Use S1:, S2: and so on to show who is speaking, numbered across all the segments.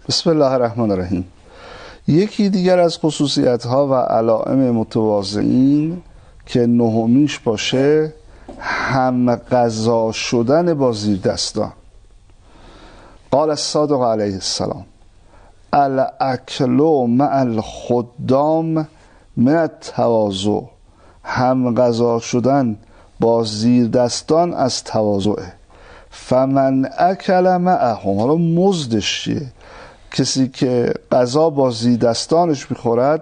S1: بسم الله الرحمن الرحیم. یکی دیگر از خصوصیت‌ها و علائم متواضعین که نهمیش باشه هم غذا شدن با زیردستان. قال الصادق علیه السلام: الاکل مع الخدام من التواضع. هم غذا شدن با زیردستان از تواضعه. فمن اکل معهم، حالا مزدش چیه؟ کسی که غذا با زیردستانش میخورد،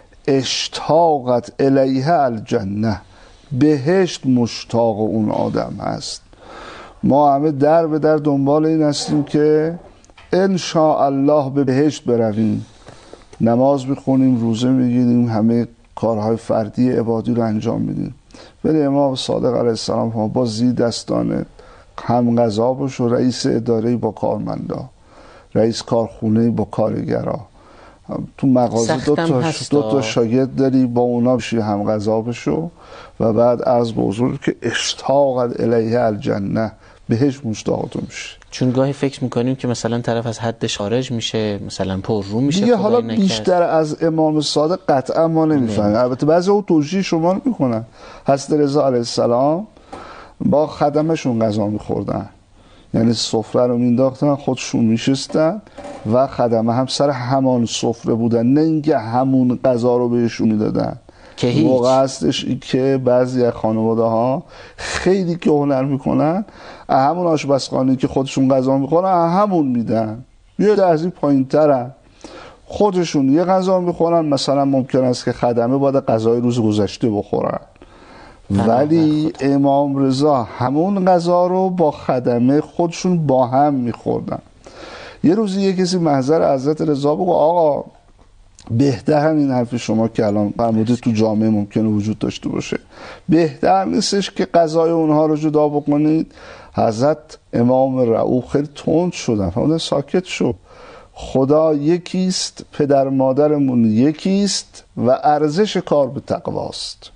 S1: اشتاقت الیه الجنه، بهشت مشتاق اون آدم هست. ما همه در به در دنبال این هستیم که ان شاء الله به بهشت برویم، نماز بخونیم، روزه میگیریم، همه کارهای فردی عبادی رو انجام میدیم، ولی امام صادق علیه السلام با زیردستان هم غذا باش و رئیس اداره با کارمندا، رئیس کارخونه با کارگرا، تو مغازه دو تا شاگرد داری، با اونا بشی هم غذا بشو و بعد از بزرگ که اشتاقت الیه الجنه، بهش مشتاقتون میشه.
S2: چون گاهی فکر میکنیم که مثلا طرف از حدش خارج میشه، مثلا پر رو میشه
S1: دیگه. حالا بیشتر از امام صادق قطعا ما نمیفهمیم، البته بعضی او توجیه شما رو میکنن. حضرت رضا علیه السلام با خدمشون غذا میخوردن، یعنی سفره رو مینداختن، خودشون میشستن و خدمه هم سر همان سفره بودن، نه اینکه همون غذا رو بهشون میدادن.
S2: که هیچ
S1: موقع هستش که بعضی از خانواده ها خیلی که هنر میکنن، همون آشپزخانه‌ای که خودشون غذا میخورن همون میدن، یه درجه پایین‌ترن، خودشون یه غذا میخورن، مثلا ممکن است که خدمه باید غذای روز گذشته بخورن، ولی امام رضا همون غذا رو با خدمه خودشون با هم میخوردن. یه روزی یه کسی محضر حضرت رضا بگو آقا بهتر همین حرف شما که الان فرمودید تو جامعه ممکنه وجود داشته باشه، بهتر نیستش که غذای اونها رو جدا بکنید؟ حضرت امام رؤوف خیلی تند شدن، فرمودن ساکت شو، خدا یکیست، پدر مادرمون یکیست و ارزش کار به تقواست.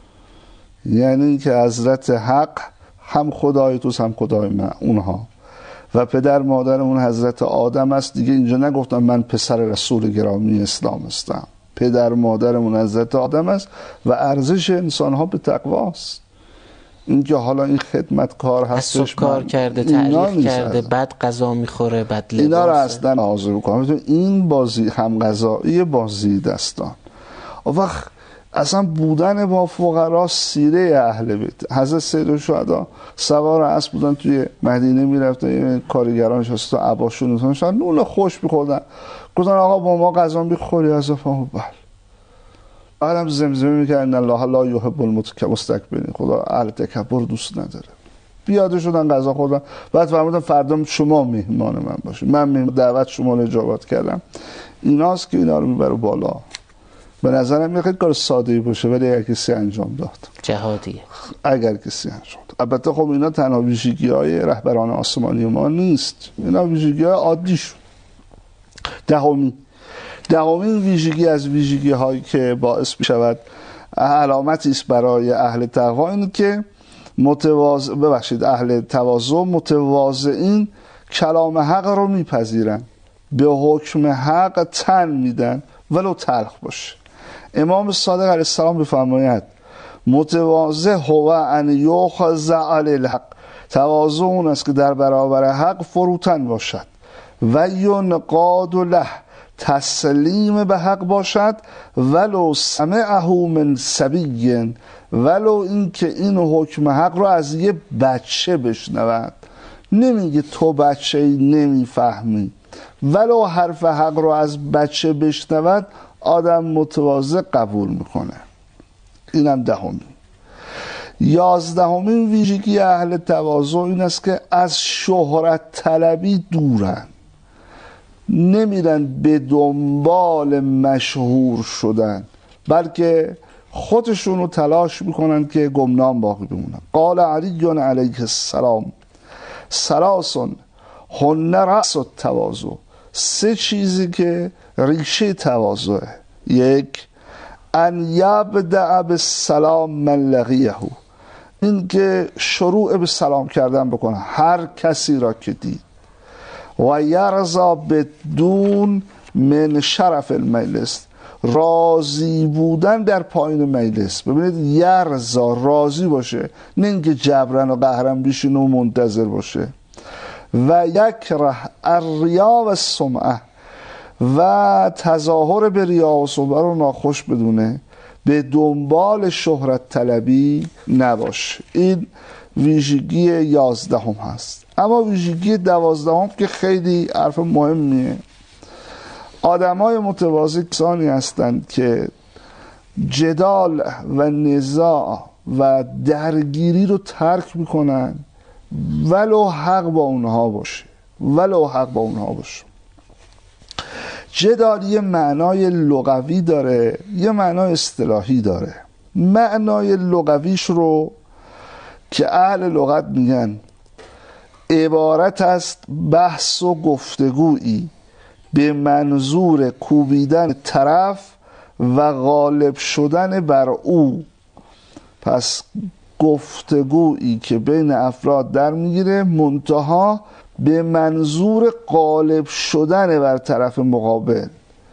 S1: یعنی که حضرت حق هم خدای توست هم خدای من اونها، و پدر مادرمون حضرت آدم است. دیگه اینجا نگفتم من پسر رسول گرامی اسلام هستم، پدر مادرمون حضرت آدم است و ارزش انسان ها به تقواست. اینکه حالا این خدمتکار هستش،
S2: کار کرده، تعریف کرده، بعد غذا میخوره، بعد لباسه،
S1: اینا رو اصلا حاضر بکنم. این بازی هم غذایی بازی دستان. وقت اصلا بودن با فقرا سیره اهل بیت. حضرت سیدالشهدا سوار اسب بودن، توی مدینه میرفتن، کارگران نشسته تو عباشون نشستن، نون خوش می‌خوردن، گفتن آقا با ما غذا می‌خوری؟ از فهم بله. بعدم زمزمه می‌کردن ان الله لا یحب المستکبرین، خدا اهل تکبر دوست نداره. پیاده شدن غذا خوردن، بعد فرمودن فردا شما مهمان من باشید، من دعوت شما رو اجابت کردم. ایناست که اینا رو میبره بالا. به نظرم میخواد کار ساده‌ای باشه، ولی اگر کسی انجام داد
S2: جهادیه.
S1: اگر کسی انجام داد، البته خب اینا تنها ویژگی‌های رهبران آسمانی ما نیست، اینا ویژگی‌های عادیشون. دهمین ویژگی از ویژگی‌هایی که باعث می‌شود علامتی است برای اهل تقوا، اینه که اهل تواضع متواضعین کلام حق رو میپذیرن، به حکم حق تن میدن ولو تلخ باشه. امام صادق علیه السلام بفرماید متواضع هو ان یؤخذ علی الحق، تواضع اون است که در برابر حق فروتن باشد، و ینقاد له، تسلیم به حق باشد، ولو سمعه من صبی، ولو این که این حکم حق رو از یه بچه بشنود. نمیگه تو بچه نمیفهمی، ولو حرف حق رو از بچه بشنود آدم متواضع قبول میکنه. اینم دهمین. 11مین ویژگی اهل تواضع این است که از شهرت طلبی دورن، نمیرن به دنبال مشهور شدن، بلکه خودشونو تلاش میکنن که گمنام باقی بمونن. قال علی علیه السلام ثلاث هن رأس التواضع، 3 چیزی که ریشه تواضعه. 1 ان یبدأ بالسلام من لقیه، این که شروع به سلام کردن بکنه هر کسی را که دید. و یرضا بدون من شرف المجلس، راضی بودن در پایین مجلس. ببینید یرضا راضی باشه، نه اینکه جبران و قهرن بشینه و منتظر باشه. و یکره الریا و السمعه، و تظاهر به ریا و سمعه رو ناخوش بدونه، به دنبال شهرت طلبی نباشه. این ویژگی 11 هست. اما ویژگی 12 که خیلی حرف مهمیه، آدمای متواضع کسانی هستند که جدال و نزاع و درگیری رو ترک میکنن ولو حق با اونها باشه، ولو حق با اونها باشه. جدال یه معنای لغوی داره، یه معنای اصطلاحی داره. معنای لغویش رو که اهل لغت میگن عبارت است بحث و گفتگویی به منظور کوبیدن طرف و غالب شدن بر او. پس گفتگویی که بین افراد در میگیره منتها به منظور غالب شدن بر طرف مقابل.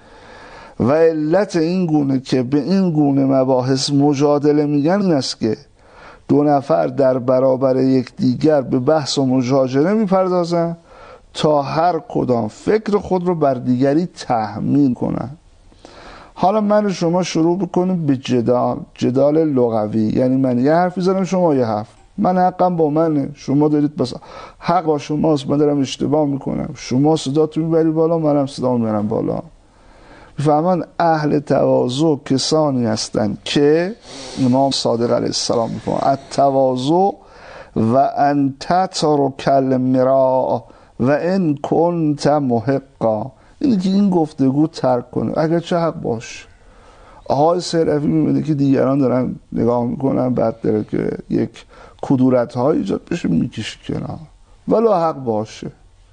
S1: و علت این گونه که به این گونه مباحث مجادله میگن این است که دو نفر در برابر یکدیگر به بحث و مجادله میپردازن تا هر کدام فکر خود رو بر دیگری تحمیل کنن. حالا من و شما شروع بکنیم به جدال لغوی، یعنی من یه حرفی زدم شما یه حرف، من حقم با منه، شما دارید بس حق با شماست، من دارم اشتباه میکنم، شما صداتو میبری بالا، منم صدا میبرم بالا. میفهمن اهل تواضع کسانی هستند که امام صادق علیه السلام میفهمن التواضع و ان تترک المراء و ان کنت محقا، اینی که این گفتگو ترک کنه اگر چه حق باشه. آقای سلفی میبینه که دیگران دارن نگاه میکنن، بعد داره که یک کدورت های ایجاد بشه میکشه کنار ولو حق باشه.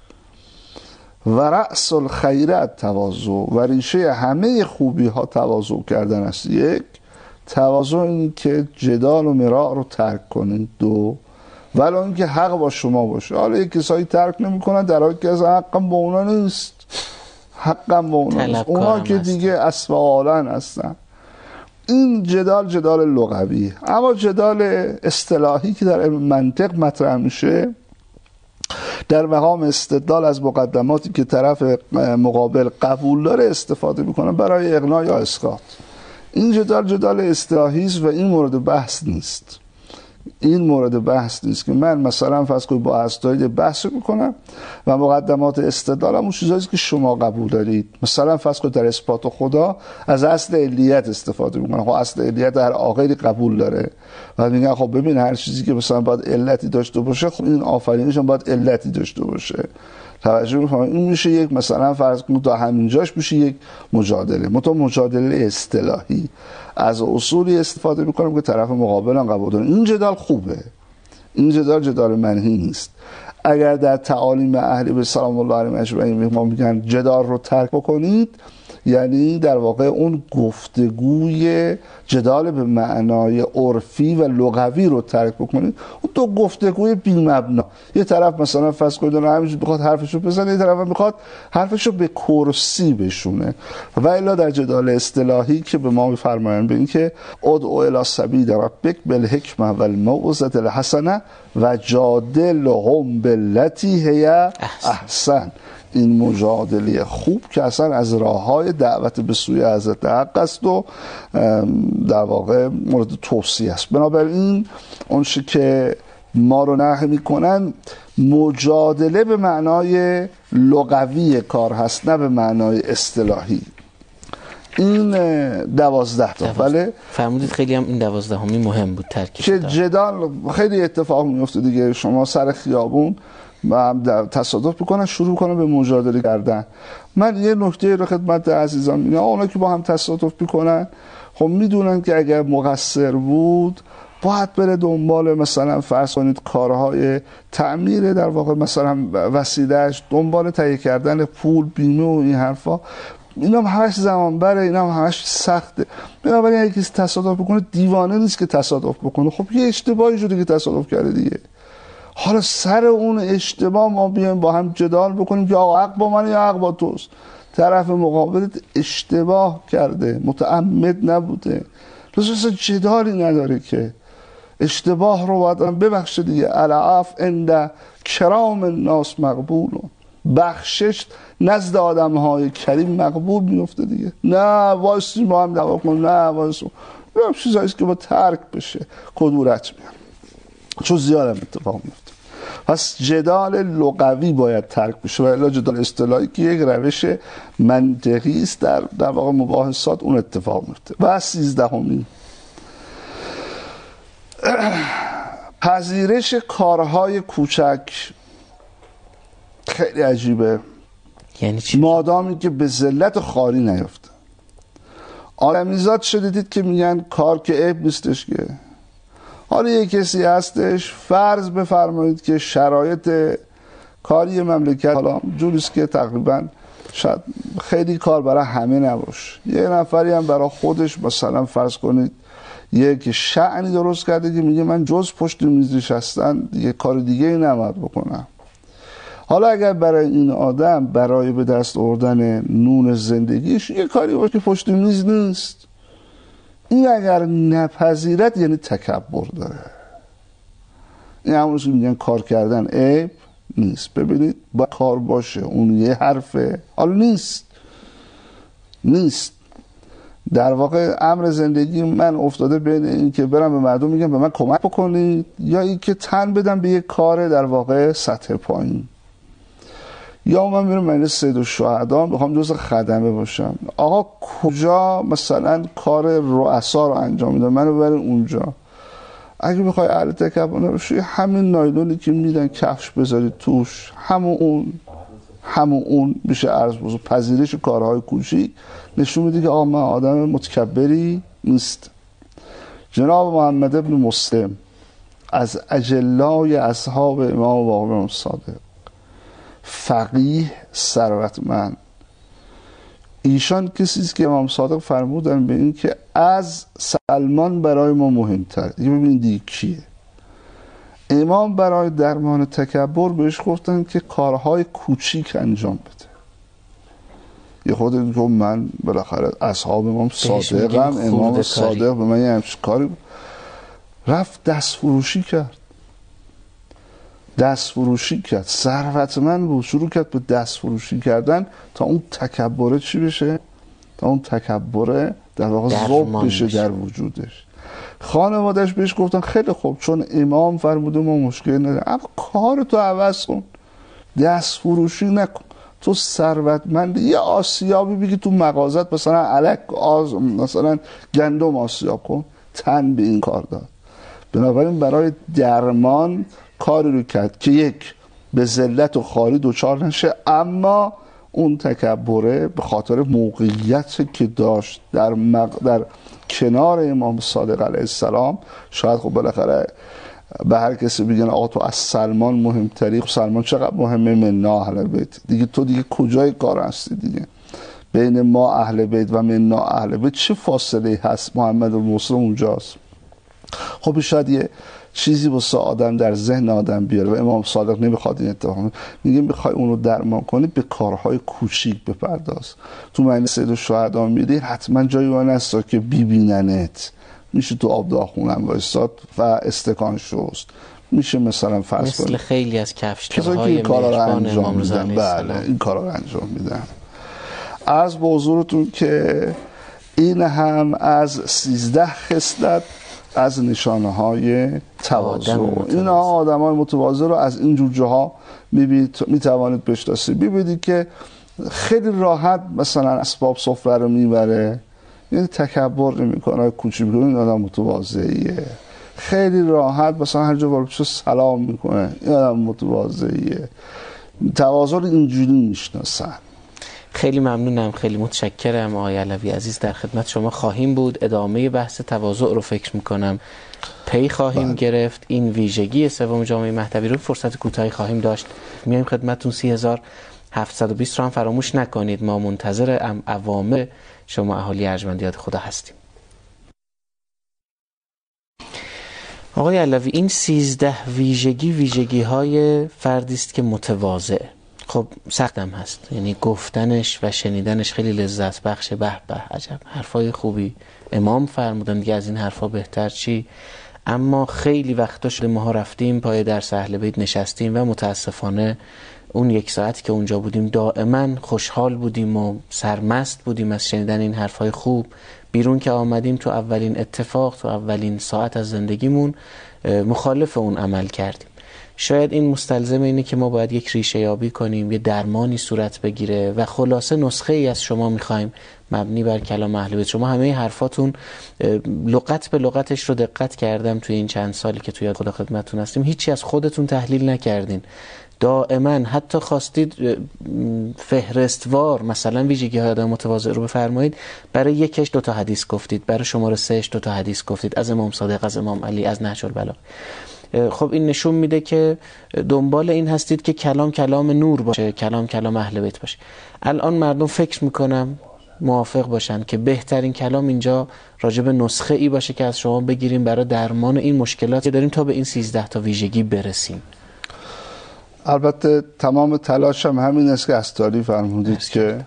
S1: و رأس الخیر تواضع، و ریشه همه خوبی ها تواضع کردن است. یک، تواضع این که جدال و مراء رو ترک کنید. دو، ولی اینکه حق با شما باشه. حالا یک کسایی ترک نمیکنن در حالی که از حقم با اونا نیست، حقم با اونا نیست، اونا که دیگه اسفعالن هستن. این جدال لغوی. اما جدال اصطلاحی که در علم منطق مطرح میشه در مقام استدلال از مقدماتی که طرف مقابل قبول داره استفاده میکنه برای اقناع یا اسقاط. این جدال اصطلاحی است و این مورد بحث نیست. این مورد بحث نیست که من مثلا فرض کنید با اساتید بحث میکنم و مقدمات استدلالم اون چیزایی که شما قبول دارید. مثلا فرض کنید در اثبات خدا از اصل علیت استفاده میکنم، خب اصل علیت در عاقلی قبول داره و میگن خب ببین هر چیزی که مثلا باید علتی داشته باشه، خب این آفرینش هم باید علتی داشته باشه. توجه می‌کنید؟ این میشه یک مثلا فرض کنید تا همینجاش میشه یک مجادله، مجادله اصطلاحی. از اصولی استفاده میکنم که طرف مقابل هم قبول داره. این جدال خوبه، این جدال منهی نیست. اگر در تعالیم اهل بیت سلام الله علیهم اجمعین ما میگن جدال رو ترک بکنید، یعنی در واقع اون گفتگوی جدال به معنای عرفی و لغوی رو ترک بکنید. اون دو گفتگوی بی مبنا، یه طرف مثلا فرض کنید همینجوری بخواد حرفشو بزنه، یه طرف هم میخواد حرفشو به کرسی بشونه. و الا در جدال اصطلاحی که به ما میفرمایند به این که ادعو الی سبیل ربک بالحکمه و الموعظه الحسنه و جادلهم بالتی هی احسن، این مجادله خوب که اصلا از راههای دعوت به سوی حضرت حق است و در واقع مورد توصیه است. بنابراین اونچه که ما رو نهی میکنن مجادله به معنای لغوی کار هست، نه به معنای اصطلاحی. این 12 تا. بله
S2: فرمودید خیلی هم این 12 مهم بود ترکیب
S1: که جدال خیلی اتفاق میفته دیگه. شما سر خیابون و هم تصادف بکنن شروع کنن به مجادله کردن. من یه نکته رو خدمت عزیزان میگم، اونا که با هم تصادف میکنن خب میدونن که اگر مقصر بود باید بره دنبال مثلا فرض کنید کارهای تعمیر در واقع مثلا وسیله‌اش، دنبال تهیه کردن پول، بیمه و این حرفا. اینا هم همش زمان بره، اینا هم همش سخته. بنابراین اگه کسی تصادف بکنه دیوانه نیست که تصادف بکنه، خب یه اشتباهی شده که تصادف کرده دیگه. حالا سر اون اشتباه ما بیایم با هم جدال بکنیم که آقا حق با من یا حق با توست. طرف مقابلت اشتباه کرده، متعمد نبوده، لزوم جدالی نداره که اشتباه رو باید ببخشه دیگه. العفو عند کرام الناس مقبول، بخشش نزد آدم های کریم مقبول میفته دیگه. نه وایسی با هم دعوا کنیم، نه وایسی این چیزاییست که با ترک بشه کدورت میاد، چون زیاد هم اتفاق میفته. پس جدال لغوی باید ترک بشه و الا جدال اصطلاحی که یک روش منطقی است در واقع مباحثات اون اتفاق میفته. و 13 پذیرش کارهای کوچک خیلی عجیبه.
S2: یعنی چی؟
S1: مادامی که به ذلت خاری نیفته. آدمیزاد شدیدید که میگن کار که عیب نیستش که. حالا یک کسی هستش فرض بفرمایید که شرایط کاری مملکت حالا جوریست که تقریبا شاید خیلی کار برای همه نباشه، یه نفری هم برای خودش مثلا فرض کنید یک شأنی درست کرده که میگه من جز پشت میز نشستن یه کار دیگه ای نباید بکنم. حالا اگر برای این آدم برای به دست آوردن نون زندگیش یه کاری باشه که پشت میز نیست، این اگر نپذیرد یعنی تکبر داره. این همونش که میگن کار کردن عیب نیست. ببینید با کار باشه، اون یه حرفه، حالا نیست. در واقع امر زندگی من افتاده بین این که برم به مردم میگم به من کمک بکنید یا این که تن بدم به یک کار در واقع سطح پایین، یا من میرم مجلس سید الشهدا میخوام جز خدمه باشم. آقا کجا مثلا کار رؤسا رو انجام میدن، منو ببرین اونجا. اگه بخوای اهل تکبر نباشی همین نایلونی که میدن کفش بذاری توش، همون اون میشه عرض بزرگ. پذیرش کارهای کوچیک نشون میده که آقا من آدم متکبری نیست. جناب محمد ابن مسلم از اجلای اصحاب امام باقر صادق، فقیه، ثروتمند، ایشان کسی است که امام صادق فرمودن به این که از سلمان برای ما مهمتر. دیگه ببین دیگه کیه؟ امام برای درمان تکبر بهش گفتن که کارهای کوچیک انجام بده. یه خود این که من بالاخره اصحاب امام صادقم، امام صادق به من یه همچین کاری رفت دست فروشی کرد، ثروتمند بود، شروع کرد به دست فروشی کردن تا اون تکبره چی بشه؟ تا اون تکبره در واقع ذوب بشه در وجودش. خانوادش بهش گفتن خیلی خوب، چون امام فرموده ما مشکل نداره، اما کارتو عوض کن، دست فروشی نکن. تو ثروتمند، یه آسیابی بگی تو مغازت مثلا الک مثلا گندم آسیاب کن، تن به این کار داد. بنابراین برای درمان کاری رو کرد که یک به ذلت و خاری دوچار نشه، اما اون تکبره به خاطر موقعیت که داشت در کنار امام صادق علیه السلام، شاید خب بالاخره به هر کسی بگن آقا تو از سلمان مهمتری، خب سلمان چقدر مهمه، منا اهل بیت دیگه، تو دیگه کجای کار هستی دیگه؟ بین ما اهل بیت و منا اهل بیت چه فاصله هست؟ محمد المسلم اونجاست. خب شاید یه چیزی واسه آدم در ذهن آدم بیاره و امام صادق نمیخواد این اتفاق. میگه میخوای اون رو درمان کنی به کارهای کوچیک بپرداز. تو مجلس سید الشهدا میری حتما جایی وای نستا که ببیننت، میشه تو آب داغونم وایساد و استکان شست، میشه مثلا فرض کنید
S2: مثل خیلی از کفش‌های
S1: مهربان
S2: امام رضا علیه السلام.
S1: بله این کارا رو انجام میدن. عرض به حضورتون که این هم از 13 خصلت از نشانه های تواضع. این آدم های متواضع رو از این جور جاها میتوانید بشناسید. ببینید که خیلی راحت مثلا اسباب سفره رو میبره، یعنی تکبر نمیکنه، کوچیک میکنه، این آدم متواضعیه. خیلی راحت مثلا هر جا وارد بشه سلام میکنه، این آدم متواضعیه. تواضع رو اینجوری میشناسن.
S2: خیلی ممنونم، خیلی متشکرم آقای علوی عزیز. در خدمت شما خواهیم بود. ادامه بحث تواضع رو فکر میکنم پی خواهیم گرفت. این ویژگی سوم جامعه مهدوی رو فرصت کوتاهی خواهیم داشت. میایم خدمتتون. 30720 رو هم فراموش نکنید. ما منتظر اوامر شما اهالی ارجمندیات خدا هستیم. آقای علوی، این 13 ویژگی های فردی است که متواضع. خب سختم هست، یعنی گفتنش و شنیدنش خیلی لذت بخشه. به به عجب حرفای خوبی امام فرمودن، دیگه از این حرفا بهتر چی؟ اما خیلی وقتا شده ماها رفتیم پای درس اهل بیت نشستیم و متاسفانه اون 1 ساعتی که اونجا بودیم دائما خوشحال بودیم و سرمست بودیم از شنیدن این حرفای خوب. بیرون که آمدیم تو اولین اتفاق، تو اولین ساعت از زندگیمون مخالف اون عمل کردیم. شاید این مستلزم اینه که ما باید یک ریشه یابی کنیم، یه درمانی صورت بگیره و خلاصه نسخه ای از شما میخوایم مبنی بر کلام اهل بیت. شما همه حرفاتون لغت به لغتش رو دقت کردم توی این چند سالی که توی خدا خدمتتون هستیم، هیچی از خودتون تحلیل نکردین. دائما حتی خواستید فهرستوار مثلا ویژگی های آدم متواضع رو بفرمایید، برای یکش 2 تا حدیث گفتید، برای شماره 3 2 تا حدیث گفتید، از امام صادق، از امام علی، از نهج البلاغه. خب این نشون میده که دنبال این هستید که کلام نور باشه، کلام اهل بیت باشه. الان مردم فکر میکنم موافق باشن که بهترین کلام اینجا راجب نسخه ای باشه که از شما بگیریم برای درمان این مشکلاتی داریم تا به این 13 تا ویژگی برسیم.
S1: البته تمام تلاشم همین است که استاری فرمودید که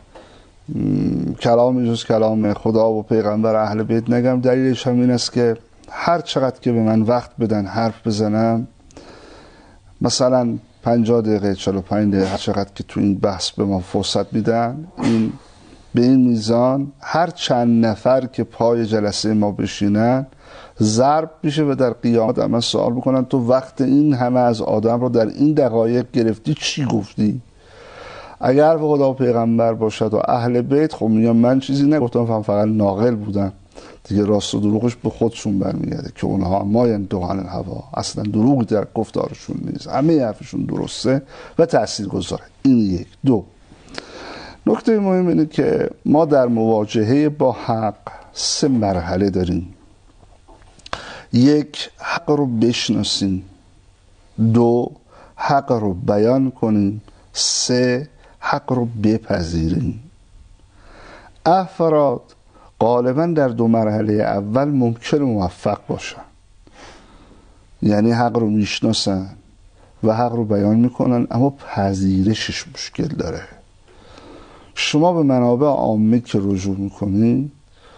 S1: کلامی جز کلام خدا و پیغمبر اهل بیت نگم. دلیلش هم این است که هر چقدر که به من وقت بدن حرف بزنم، مثلا 50 دقیقه 45 دقیقه، هر چقدر که تو این بحث به ما فرصت میدن، این به این میزان هر چند نفر که پای جلسه ما بشینن ضرب میشه و در قیامت من سوال بکنن تو وقت این همه از آدم رو در این دقایق گرفتی چی گفتی؟ اگر به خدا و پیغمبر باشد و اهل بیت، خب میگم من چیزی نگفتم، فقط ناقل بودم دیگه. راست و دروغش به خودشون برمیگرده که اونها ما ینطقون الهوا، اصلا دروغی در گفتارشون نیست، همه حرفشون درسته و تاثیرگذاره. این 1. 2 نکته مهم اینه که ما در مواجهه با حق 3 مرحله داریم. 1 حق رو بشناسیم، 2 حق رو بیان کنیم، 3 حق رو بپذیریم. افراد غالبا در 2 مرحله اول ممکن موفق باشن، یعنی حق رو میشناسن و حق رو بیان میکنن، اما پذیرشش مشکل داره. شما به منابع عامه که رجوع میکنید،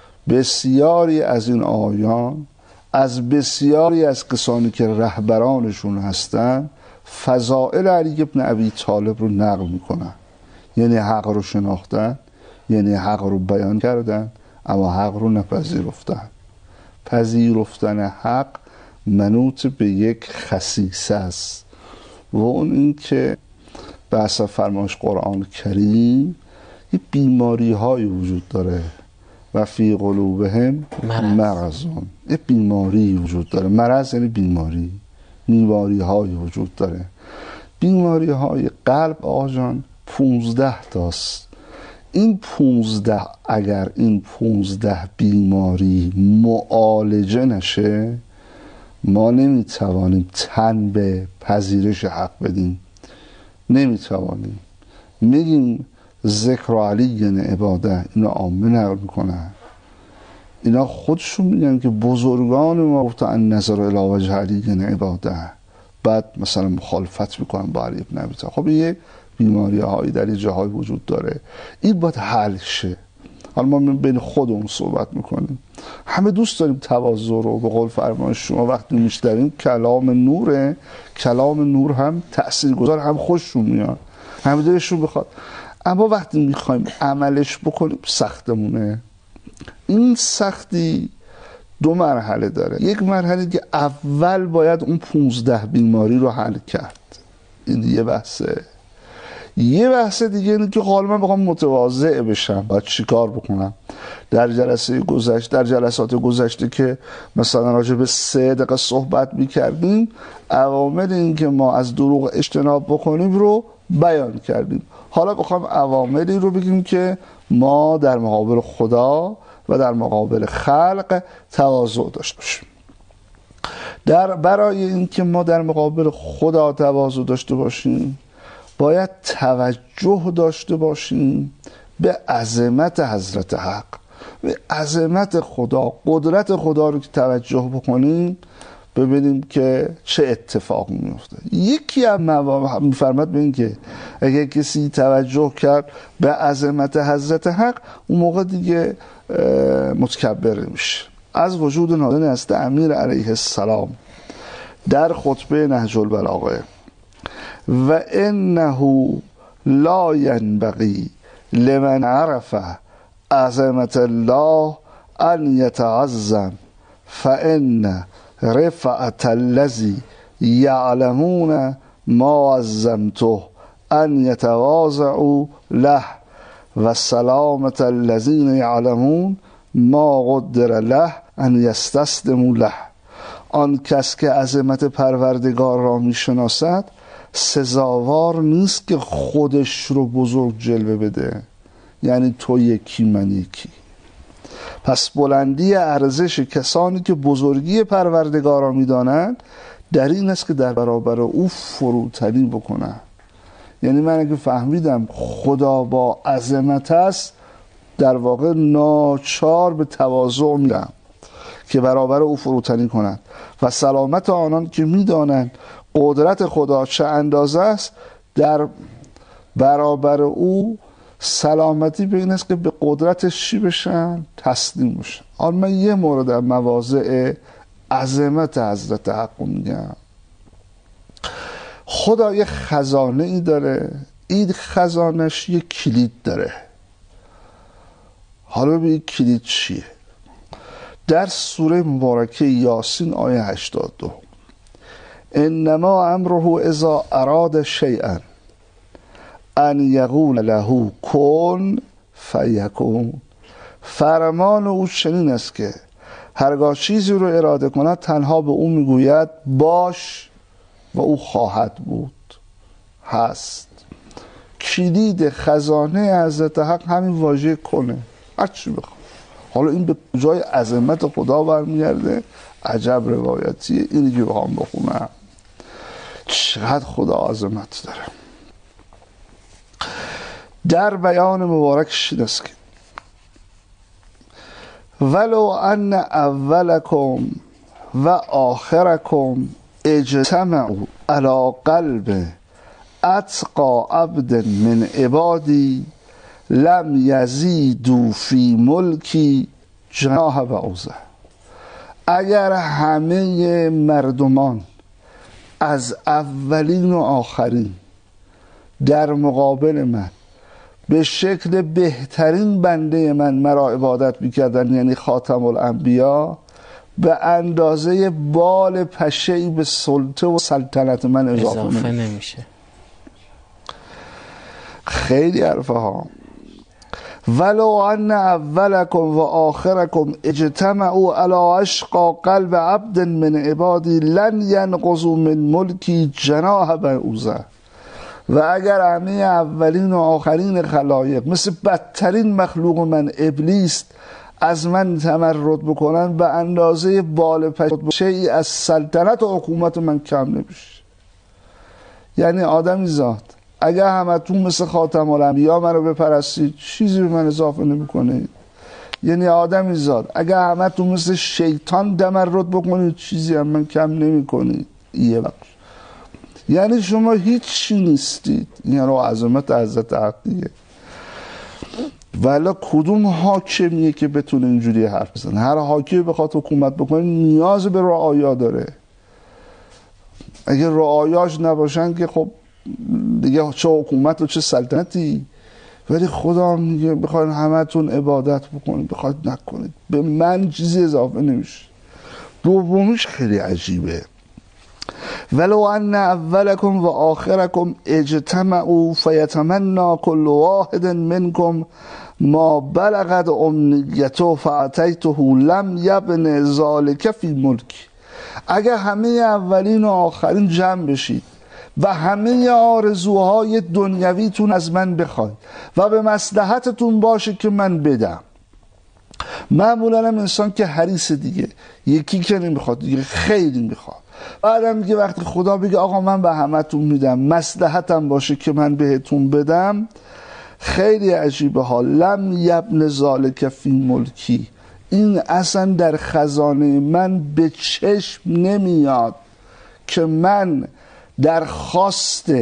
S1: بسیاری از این آیان از بسیاری از کسانی که رهبرانشون هستن فضائل علی بن ابی طالب رو نقل میکنن. یعنی حق رو شناختن، یعنی حق رو بیان کردن، اما حق رو نپذیرفتن. پذیرفتن حق منوط به یک خصیصه است و اون این که به حسب فرمایش قرآن کریم یه بیماری های وجود داره و فی قلوبهم مرضون. یه بیماری وجود داره. مرض یعنی بیماری های وجود داره. بیماری های قلب آجان 15 تاست. این 15 اگر این 15 بیماری معالجه نشه، ما نمیتوانیم تن به پذیرش حق بدیم. نمیتوانیم. میگیم ذکر علی یعنی عباده، اینا عامه نقل میکنن، اینا خودشون میگن که بزرگان ما گفتن نظر الی وجه علی یعنی عباده، بعد مثلا مخالفت میکنن با علی بن ابی طالب. خب یه بیماری هایی در جاهای وجود داره، این باید حل شه. حالا ما بین خودمون صحبت میکنیم، همه دوست داریم تواضع رو. به قول فرمایش شما وقتی میشنویم کلام نوره، کلام نور هم تاثیرگذار، هم خوششون میاد، هم دلشون بخواد، اما وقتی میخوایم عملش بکنیم سختمونه. این سختی 2 مرحله داره. 1 مرحله که اول باید اون 15 بیماری رو حل کرد، این یه بحثه. یه بحث دیگه اینه که حالا من بخوام متواضع بشم باید چی کار بکنم. در جلسات گذشته که مثلا راجع به 3 دقیقه صحبت میکردیم، عوامل این که ما از دروغ اجتناب بکنیم رو بیان کردیم. حالا بخوام عواملی رو بگیم که ما در مقابل خدا و در مقابل خلق تواضع داشته باشیم. برای اینکه ما در مقابل خدا تواضع داشته باشیم، باید توجه داشته باشیم به عظمت حضرت حق، به عظمت خدا، قدرت خدا رو که توجه بکنیم، ببینیم که چه اتفاق میفته. یکی از مواقع میفرماد به این که اگر کسی توجه کرد به عظمت حضرت حق، اون موقع دیگه متکبر میشه. از وجود نادن است امیر علیه السلام در خطبه نهج البلاغه: و انه لا ینبغی لمن عرف عظمت الله ان یتعظم فان رفعت الذی یعلمون ما عظمته ان یتواضعوا له و سلامت الذین یعلمون ما قدر له ان یستسلموا له. آن کس که عظمت پروردگار را میشناسد سزاوار نیست که خودش رو بزرگ جلوه بده، یعنی تو یکی من یکی. پس بلندی ارزش کسانی که بزرگی پروردگار را میدانند در این است که در برابر او فروتنی بکنند. یعنی من اگه فهمیدم خدا با عظمت است، در واقع ناچار به تواضع میرم که برابر او فروتنی کنند. و سلامت آنان که میدانند قدرت خدا چه اندازه است، در برابر او سلامتی به این است که به قدرتش چی بشن؟ تسلیم بشن. حالا من یه مورد در مواضع عظمت حضرت حق میگم. خدا یه خزانه ای داره، این خزانش یه کلید داره. حالا به این کلید چیه؟ در سوره مبارکه یاسین آیه 82: انما امره اذا اراد شیئا ان یقول له کن فیکون. فرمان او چنین است که هرگاه چیزی رو اراده کند تنها به او میگوید باش و او خواهد بود، هست. کلید خزانه حضرت حق همین واژه کنه، هر چی بخواد. حالا این به جای عظمت خدا برمیگرده. عجب روایتیه اینی که بخوام بخونم. چقدر خدا عظمت داره. در بیان مبارکش این است که ولو ان اولکم و آخرکم اجتمعوا علی قلب اتقى عبد من عبادی لم یزیدوا فی ملکی جناح بعوضة. اگر همه مردمان از اولین و آخرین در مقابل من به شکل بهترین بنده من مرا عبادت میکردن، یعنی خاتم الانبیا، به اندازه بال پشه‌ای به سلطه و سلطنت من اضافه نمیشه. خیلی حرفه ها. ولو ان اولکم و آخرکم اجتمعوا علی اشقى قلب عبد من عبادی لن ینقضوا من ملکی جناح بعوضة. و اگر همه اولین و آخرین خلایق مثل بدترین مخلوق من ابلیس از من تمرد بکنن، به اندازه بال پشه‌ای از سلطنت و حکومت من کم نمیشه. یعنی آدمی زاد اگر همتون مثل خاتم الانبیا منو بپرستید چیزی به من اضافه نمیکنه. یعنی آدمی زاد اگر همتون مثل شیطان تمرد بکنید چیزی هم من کم نمیکنید. یه بخش یعنی شما هیچی نیستید. این رو عظمت حضرت حقیه. ولی کدوم حاکمیه که بتونه اینجوری حرف بزنه؟ هر حاکمی بخواد حکومت بکنه نیاز به رعایا داره. اگه رعایاش نباشن که خب دیگه چه حکومت و چه سلطنتی. ولی خدا میگه بخواید همتون عبادت بکنید، بخواید نکنید، به من چیزی اضافه نمیشه. دومیش خیلی عجیبه: ولو ان اولکم و آخرکم اجتمعوا فیتمنی کل واحد منکم ما بلغت امنیته فاتیته لم یبن ذلک فی ملک. اگر همه اولین و آخرین جمع بشید و همه آرزوهای دنیویتون از من بخواید و به مصلحتتون باشه که من بدم. معمولا هم انسان که حریص دیگه، یکی که نمیخواد دیگه خیلی میخواد. بعدم میگه وقتی خدا بگه آقا من به همتون میدم، مصلحتم باشه که من بهتون بدم، خیلی عجیبه ها. لم یبن ذلک فی ملکی. این اصلا در خزانه من به چشم نمیاد که من درخواست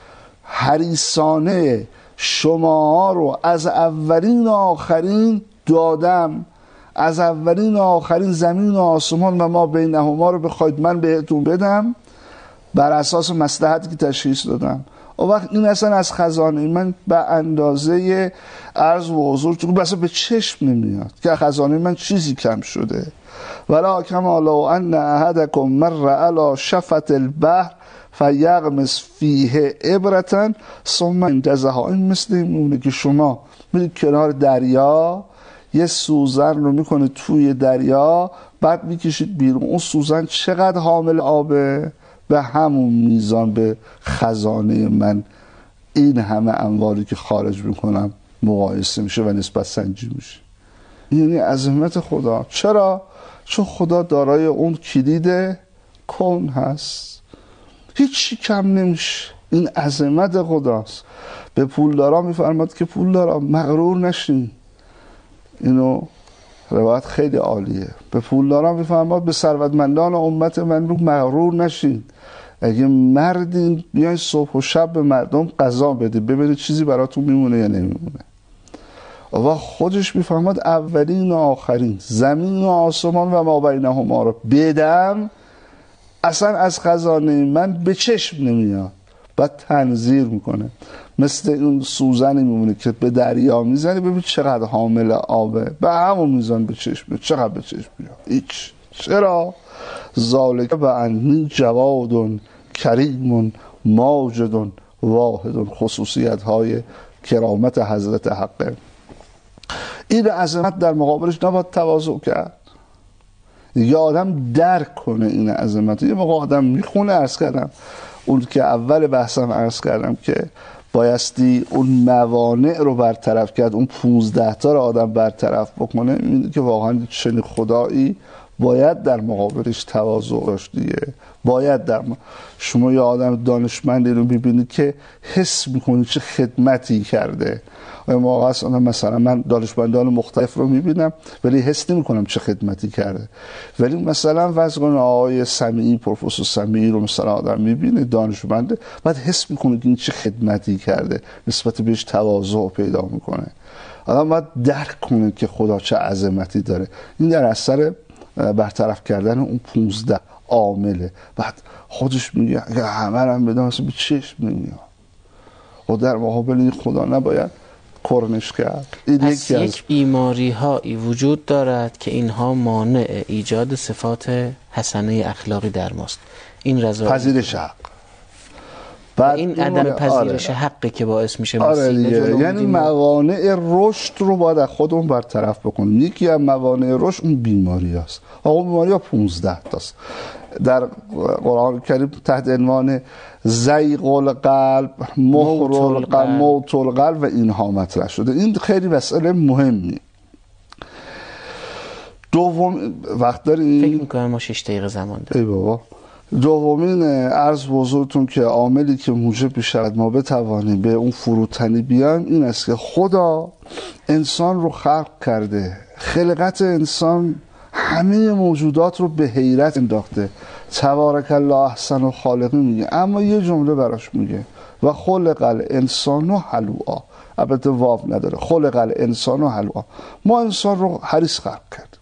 S1: حریصانه شما رو از اولین و آخرین دادم، از اولین و آخرین زمین و آسمان و ما بینهما رو بخواید من بهتون بدم بر اساس مصلحتی که تشخیص دادم. اون وقت این اصلا از خزانه من به اندازه عرض و حضورتون بس به چشم نمیاد که خزانه من چیزی کم شده. ولا کما لو ان احدکم مر علی شفت البحر فیغمس فیه عبرة ثم انتزعها. این مثل این مونه که شما میرید کنار دریا یه سوزن رو میکنه توی دریا، بعد میکشید بیرون. اون سوزن چقدر حامل آبه؟ به همون میزان به خزانه من این همه اموالی که خارج میکنم مقایسه میشه و نسبت سنجی میشه. یعنی عظمت خدا. چرا؟ چون خدا دارای اون کلید کون هست، هیچی کم نمیشه. این عظمت خداست. به پولدارا میفرماد که پولدارا مغرور نشین. اینو روایت خیلی عالیه. به پولدارا میفرماد به ثروتمندان امت من رو مغرور نشین. اگه مردین بیاین صبح و شب به مردم غذا بدید ببینید چیزی براتون میمونه یا نمیمونه. و خودش میفرماد اولین و آخرین زمین و آسمان و ما بینهما رو بدم، اصلا از خزانه من به چشم نمیاد. بعد تنظیر میکنه، مثل اون سوزنی میمونه که به دریا میزنی ببین چقدر حامل آبه، به همون میزان به چشم، چقدر به چشم میاد. هیچ. چرا؟ ذالک بانی جواد کریم ماجد واحد. خصوصیت های کرامت حضرت حقه. این عظمت در مقابلش نباید تواضع کرد. یه آدم درک کنه این عظمت. یه موقع آدم میخونه، عرض کردم اون که اول بحثم عرض کردم که بایستی اون موانع رو برطرف کرد، اون 15 تا رو آدم برطرف بکنه، می‌بینه که واقعا چنین خدایی باید در مقابلش تواضع داشت دیگه. باید شما یه آدم دانشمندی رو می‌بینید که حس می‌کنید چه خدمتی کرده. موقع است مثلا من دانشمندان مختلف رو می‌بینم ولی حس نمی‌کنم چه خدمتی کرده. ولی مثلا وزگان آقای سمیعی، پروفسور سمیعی رو مثلا آدم می‌بینه دانشمنده، بعد حس می‌کنه که این چه خدمتی کرده، نسبت بهش تواضع پیدا می‌کنه. آدم باید درک کنه که خدا چه عظمتی داره. این در اثر برطرف کردن اون 15 عامله. بعد خودش میگه اگه همه رو هم بدم اصلا به چشم نمیاد. و در مقابل این خدا نباید کرنش کرد.
S2: پس یک بیماری هایی وجود دارد که اینها مانع ایجاد صفات حسنه اخلاقی در ماست. این رضایت
S1: پذیرش حق.
S2: بعد این عدم پذیرش حقی که باعث میشه
S1: یعنی موانع رشد رو باید از خودمون برطرف بکنیم. یکی از موانع رشد اون بیماری هست. اون بیماری ها 15 تاست در قرآن کریم تحت عنوان زیغ القلب، مخر القلب، موت القلب و اینها مطرح شده. این خیلی مسئله مهمی. دوم وقت داریم؟
S2: فکر میکنم ما 6 دقیقه زمان داریم.
S1: ای بابا. دومین عرض بزرگتون که عاملی که موجب بشود ما بتوانیم به اون فروتنی بیایم این است که خدا انسان رو خلق کرده. خلقت انسان همه موجودات رو به حیرت انداخته. تبارک الله احسن الخالقین میگه، اما یه جمله براش میگه و خلق الانسان هلوعا. البته واو نداره. خلق الانسان هلوعا. ما انسان رو حریص خلق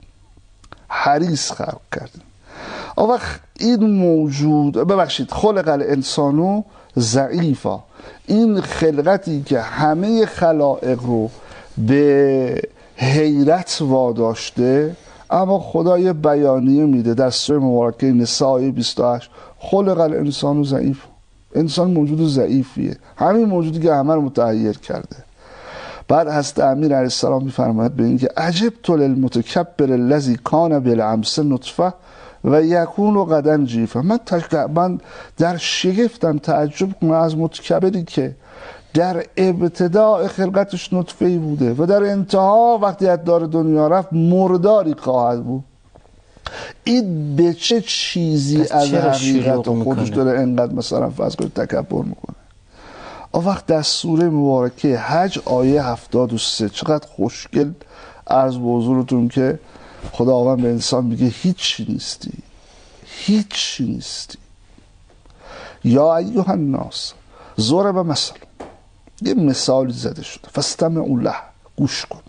S1: کردیم. وقت این موجود خلق الانسان ضعیفا، این خلقتی که همه خلائق رو به حیرت واداشته، اما خدا یه بیانیه میده در سوره مبارکه نساء 28 خلق الانسان ضعیف. انسان موجود ضعیفیه، همین موجودی که همه رو متحیر کرده. بعد حضرت امیر علیه السلام میفرماید به این که عجبت للمتکبر الذی کان بالامس نطفه و یکون غدا جیفه. من در شگفتم، تعجب کنم از متکبری که در ابتداء خلقتش نطفه‌ای بوده و در انتها وقتی از دار دنیا رفت مرداری خواهد بود. این به چه چیزی از حقیقت خودش داره انقدر مثلا فرض کنید تکبر میکنه؟ وقت در سوره مبارکه حج آیه 73 چقدر خوشگل عرض به حضورتون که خداوند به انسان میگه هیچی نیستی، هیچی نیستی. یا ایها الناس ضرب مثل، یه مثالی زده شده، فاستمعوا له، گوش کنید.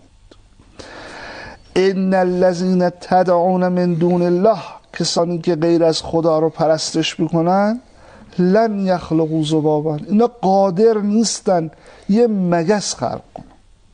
S1: ان الذین تدعون من دون الله، کسانی که غیر از خدا رو پرستش میکنن، لن یخلقوا ذبابا، اینا قادر نیستن یه مگس خلق کنن.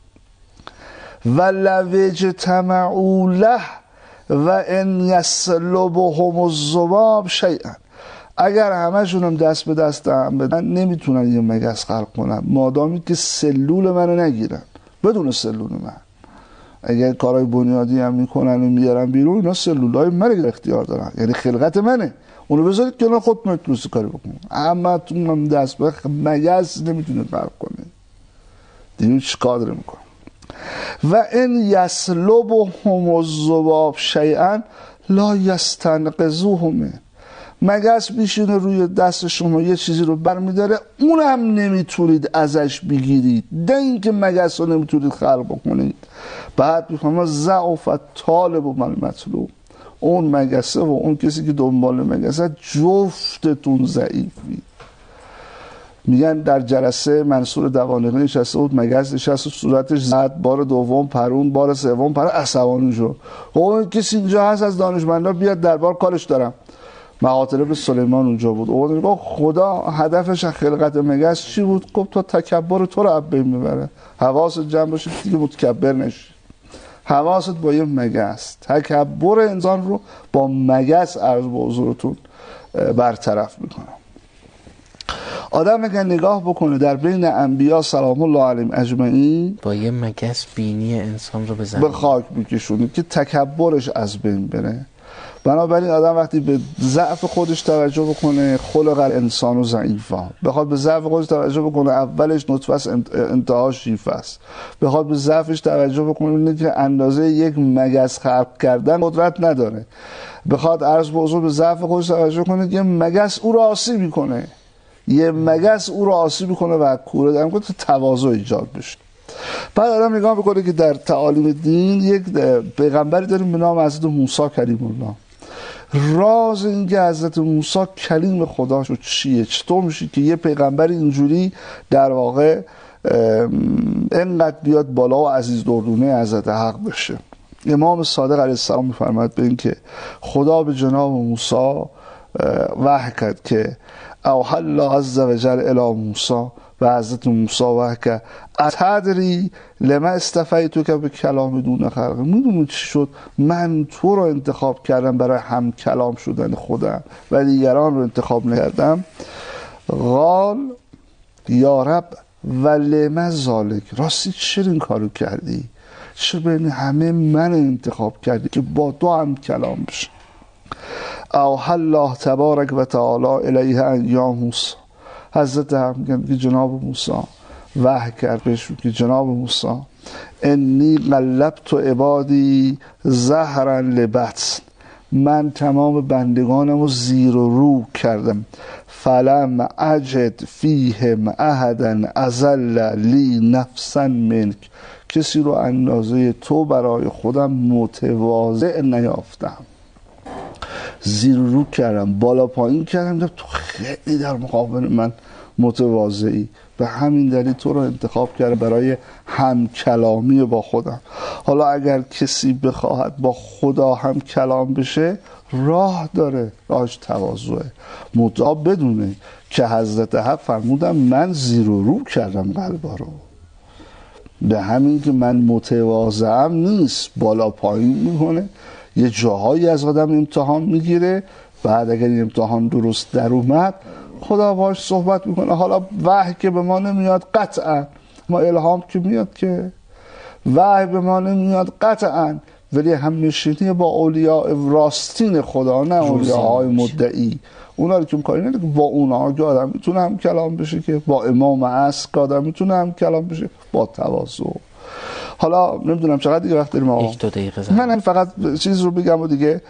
S1: ولو اجتمعوا له و ان یسلبهم الذباب شیئا، اگر همشون هم دست به دست هم بدن نمیتونن یه مگس خلق کنن مادامی که سلول منو نگیرن. بدون سلول من اگر کارهای بنیادی هم میکنن و میارن بیرون، اینا سلولای من اختیار دارن، یعنی خلقت منه، اونو بذارید که خود میتونست کاری بکنن. اما تو هم دست به مگس نمیتونه خلق کنه دیگه، چی کار داره میکنه؟ و ان یسلبهم الذباب شیئا لا یستنقذوه منه، مگس میشینه روی دست شما یه چیزی رو برمیداره، اونم نمیتونید ازش بگیرید، ده این که مگس رو نمیتونید خلق بکنید. بعد میفهمه ضعف طالب و من مطلوب، اون مگسه و اون کسی که دنبال مگسه جفتتون ضعیفی. میگن در جلسه منصور دوانقی نشسته بود، مگس نشست و صورتش زد، بار دوم پرون، بار سوم پرون، عصبانی شد. خب کسی اینجا هست از دانشمندا بیاد دربار، کارش دارم. مقاتل سلیمان اونجا بود، اون گفت خدا هدفش از خلقت مگس چی بود؟ گفت تا تکبر تو رو از بین میبره، حواست جمع باشه دیگه متکبر نشی. حواست با یه مگس، تکبر انسان رو با مگس عرض به حضورتون برطرف میکنه. آدم اگر نگاه بکنه در بین انبیا سلام الله علیهم اجمعین،
S2: با یه مگس بینی انسان رو
S1: به خاک میکشونه که تکبرش از بین بره. بنابراین آدم وقتی به ضعف خودش توجه بکنه، خلق الانسان ضعیفا، بخواد به ضعف خودش توجه بکنه، اولش نطفه است انتهاش شیفه است، بخواد به ضعفش توجه بکنه اینه که اندازه یک مگس خلق کردن قدرت نداره، بخواد عرض به حضور به ضعف خودش توجه کنه که مگس او را آسیب میکنه، یه مگس او را آسیب میکنه و کوره دارم کنه، تواضع ایجاد بشه. بعد آدم نگاه میکنه که در تعالیم دین یک پیغمبری داریم به نام حضرت موسی کلیم الله. راز این که حضرت موسی کلیم خدا شد چیه؟ چطور میشه که یه پیغمبر اینجوری در واقع اینقدر بیاد بالا و عزیز دردونه حضرت حق بشه؟ امام صادق علیه السلام میفرماید به این که خدا به جناب موسی وحی کرد که اوحی الله عز و جل الی موسی، و حضرت موسی وحی کرد اتدری لما استفیتک به کلام دون خلق، میدونی چی شد؟ من تو رو انتخاب کردم برای هم کلام شدن خودم و دیگران رو انتخاب نکردم. قال یا رب و لما ذالک، راستی چرا این کارو کردی؟ چرا بین همه من انتخاب کردی که با تو هم کلام بشه؟ اوحی الله تبارک و تعالی الیه ان یا موسی، حضرت هم میگن که جناب موسی وحی کرد بهش که جناب موسی انی قلبت عبادی زهرا لبطن، من تمام بندگانم رو زیر و رو کردم، فلم اجد فیهم احدا اذل لی نفسا منک، کسی رو اندازه تو برای خودم متواضع نیافتم. زیر و رو کردم، بالا پایین کردم، تو خیلی در مقابل من متواضعی، به همین دلیل تو رو انتخاب کردم برای هم کلامی با خودم. حالا اگر کسی بخواهد با خدا هم کلام بشه، راه داره، راهش تواضعه، مدعا بدونه که حضرت حق فرمودم من زیر و رو کردم قلبا رو، به همین که من متواضعم نیست، بالا پایین میکنه، یه جاهایی از آدم امتحان میگیره، بعد اگر این امتحان درست در اومد خدا باش صحبت میکنه. حالا وحی که به ما نمیاد قطعا، ما الهام که میاد که وحی به ما نمیاد قطعا، ولی هم نشینی با اولیاء راستین خدا، نه اولیاء مدعی، اونا رو که کاری نداره، با اونا که آدم میتونه هم کلام بشه، که با امام عصر که آدم میتونه هم کلام بشه، با تواضع. حالا نمیدونم چقدر دیگه وقت داریم آقا؟
S2: 1-2 دقیقه.
S1: من فقط چیز رو بگم و دیگه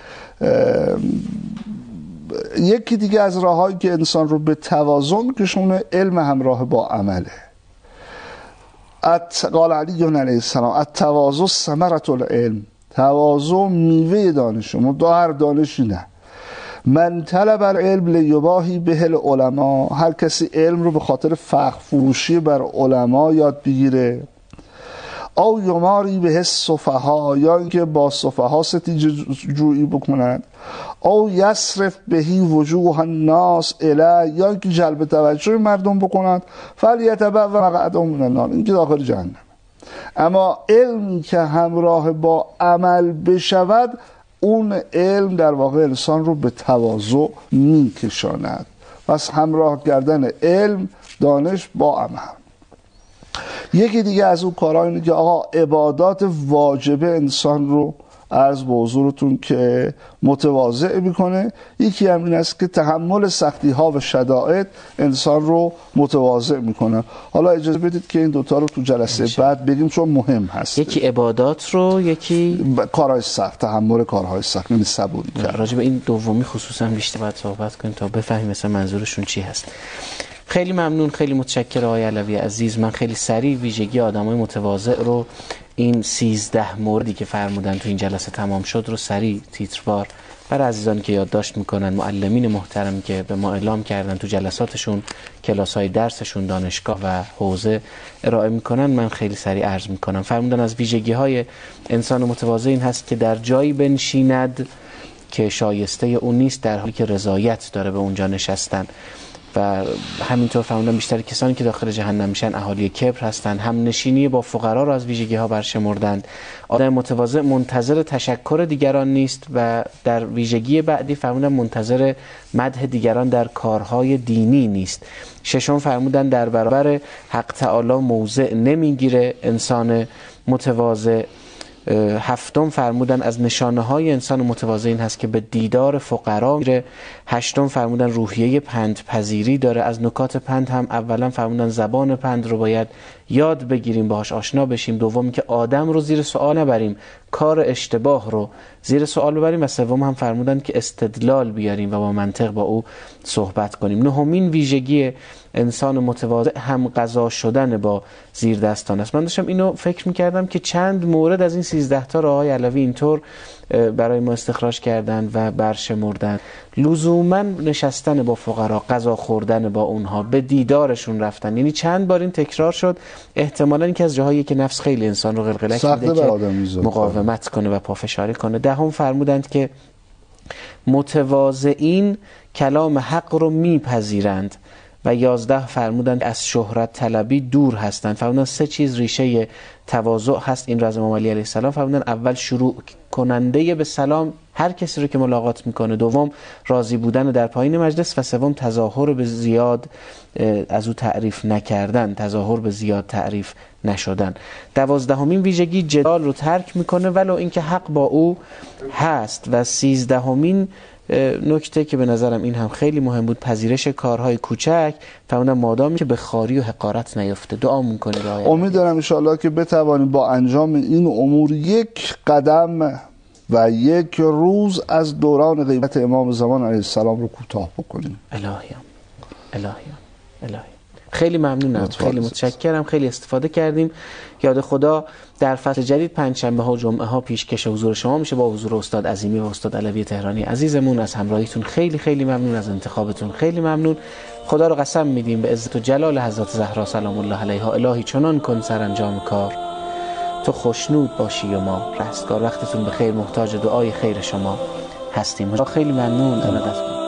S1: یکی دیگه از راهایی که انسان رو به تواضع میکشونه علم همراه با عمله. قال علی علیه السلام التواضع ثمرة العلم، تواضع میوه دانش، هر دانشی نه. من طلب العلم لیباهی به العلماء، هر کسی علم رو به خاطر فخر فروشی بر علما یاد بگیره. او یماری به السفها، یا اینکه با سفها ستیجه جویی بکنند. او یصرف بهی وجوه الناس الی، یا اینکه جلب توجه مردم بکنند. فلیتبوأ مقعده من النار، اینکه داخل جهنم. اما علمی که همراه با عمل بشود، اون علم در واقع انسان رو به تواضع میکشاند. پس همراه کردن علم، دانش با عمل. یکی دیگه از اون کارها اینه که آقا عبادات واجبه انسان رو عرض به حضورتون که متواضع میکنه. یکی هم این است که تحمل سختی ها و شدائد انسان رو متواضع میکنه. حالا اجازه بدید که این دوتا رو تو جلسه بعد بگیم چون مهم هست.
S2: یکی عبادات رو، یکی
S1: کارهای سخت، تحمل کارهای سخت، یعنی صبوری کرد.
S2: راجع به این دومی خصوصا بیشتر باید صحبت کنیم تا بفهمیم مثلا منظورشون چی هست. خیلی ممنون، خیلی متشکرم آقای علوی عزیز. من خیلی سریع ویژگی آدمای متواضع رو، این 13 موردی که فرمودن تو این جلسه تمام شد رو سریع تیتروار برای عزیزانی که یادداشت میکنن، معلمین محترمی که به ما اعلام کردن تو جلساتشون، کلاس‌های درسشون، دانشگاه و حوزه ارائه میکنن، من خیلی سریع عرض میکنم. فرمودن از ویژگی‌های انسان متواضع این هست که در جایی بنشیند که شایسته اون نیست، در حالی که رضایت داره به اونجا نشستن. و همینطور فرمودن بیشتر کسانی که داخل جهنم میشن اهالی کبر هستند. هم نشینی با فقرا را از ویژگی ها برشمردند. آدم متواضع منتظر تشکر دیگران نیست و در ویژگی بعدی فرمودن منتظر مدح دیگران در کارهای دینی نیست. ششم فرمودن در برابر حق تعالی موضع نمیگیره انسان متواضع. هفتم فرمودن از نشانه های انسان متواضع این هست که به دیدار فقرا میره. هشتم فرمودن روحیه پندپذیری داره. از نکات پند هم اولا فرمودن زبان پند رو باید یاد بگیریم، باهاش آشنا بشیم. دوم که آدم رو زیر سوال نبریم، کار اشتباه رو زیر سوال ببریم. و سوم هم فرمودن که استدلال بیاریم و با منطق با او صحبت کنیم. نهمین ویژگی انسان متواضع هم قضا شدن با زیر دستان است. من داشتم اینو فکر میکردم که چند مورد از این 13 تا رو آقای علوی اینطور برای ما استخراج کردن و برشمردن. لزوما نشستن با فقرا، غذا خوردن با اونها، به دیدارشون رفتن، یعنی چند بار این تکرار شد. احتمالاً این که از جاهایی که نفس خیلی انسان رو قلقلک میده که مقاومت کنه و پافشاری کنه. دهم فرمودند که متواضعین کلام حق رو میپذیرند. و 11 فرمودند از شهرت طلبی دور هستند. فرمودند 3 چیز ریشه تواضع هست. این را از امام علی علیه السلام فرمودند: اول شروع کننده به سلام هر کسی رو که ملاقات میکنه، دوم راضی بودن در پایین مجلس، و سوم تظاهر به زیاد از او تعریف نکردن، تظاهر به زیاد تعریف نشدن. 12مین ویژگی جدال رو ترک میکنه ولو اینکه حق با او هست. و 13مین نکته که به نظرم این هم خیلی مهم بود، پذیرش کارهای کوچک. فرمودن مادامی که به خواری و حقارت نیفته. دعا میکنید آقای.
S1: امید دارم ان شاءالله که بتوانیم با انجام این امور یک قدم و یک روز از دوران غیبت امام زمان علیه السلام رو کوتاه بکنیم.
S2: الهیان. خیلی ممنونم، خیلی متشکرم، خیلی استفاده کردیم. یاد خدا در فصل جدید پنجشنبه ها و جمعه ها پیشکش حضور شما میشه با حضور استاد عظیمی و استاد علوی تهرانی عزیزمون. از همراهیتون خیلی خیلی ممنون، از انتخابتون خیلی ممنون. خدا رو قسم میدیم به عزت و جلال حضرت زهرا سلام الله علیها: الهی چنان کن سرانجام کار تو خوشنود باشی و ما رستگار. وقتتون بخیر، محتاج دعای خیر شما هستیم. خیلی ممنون.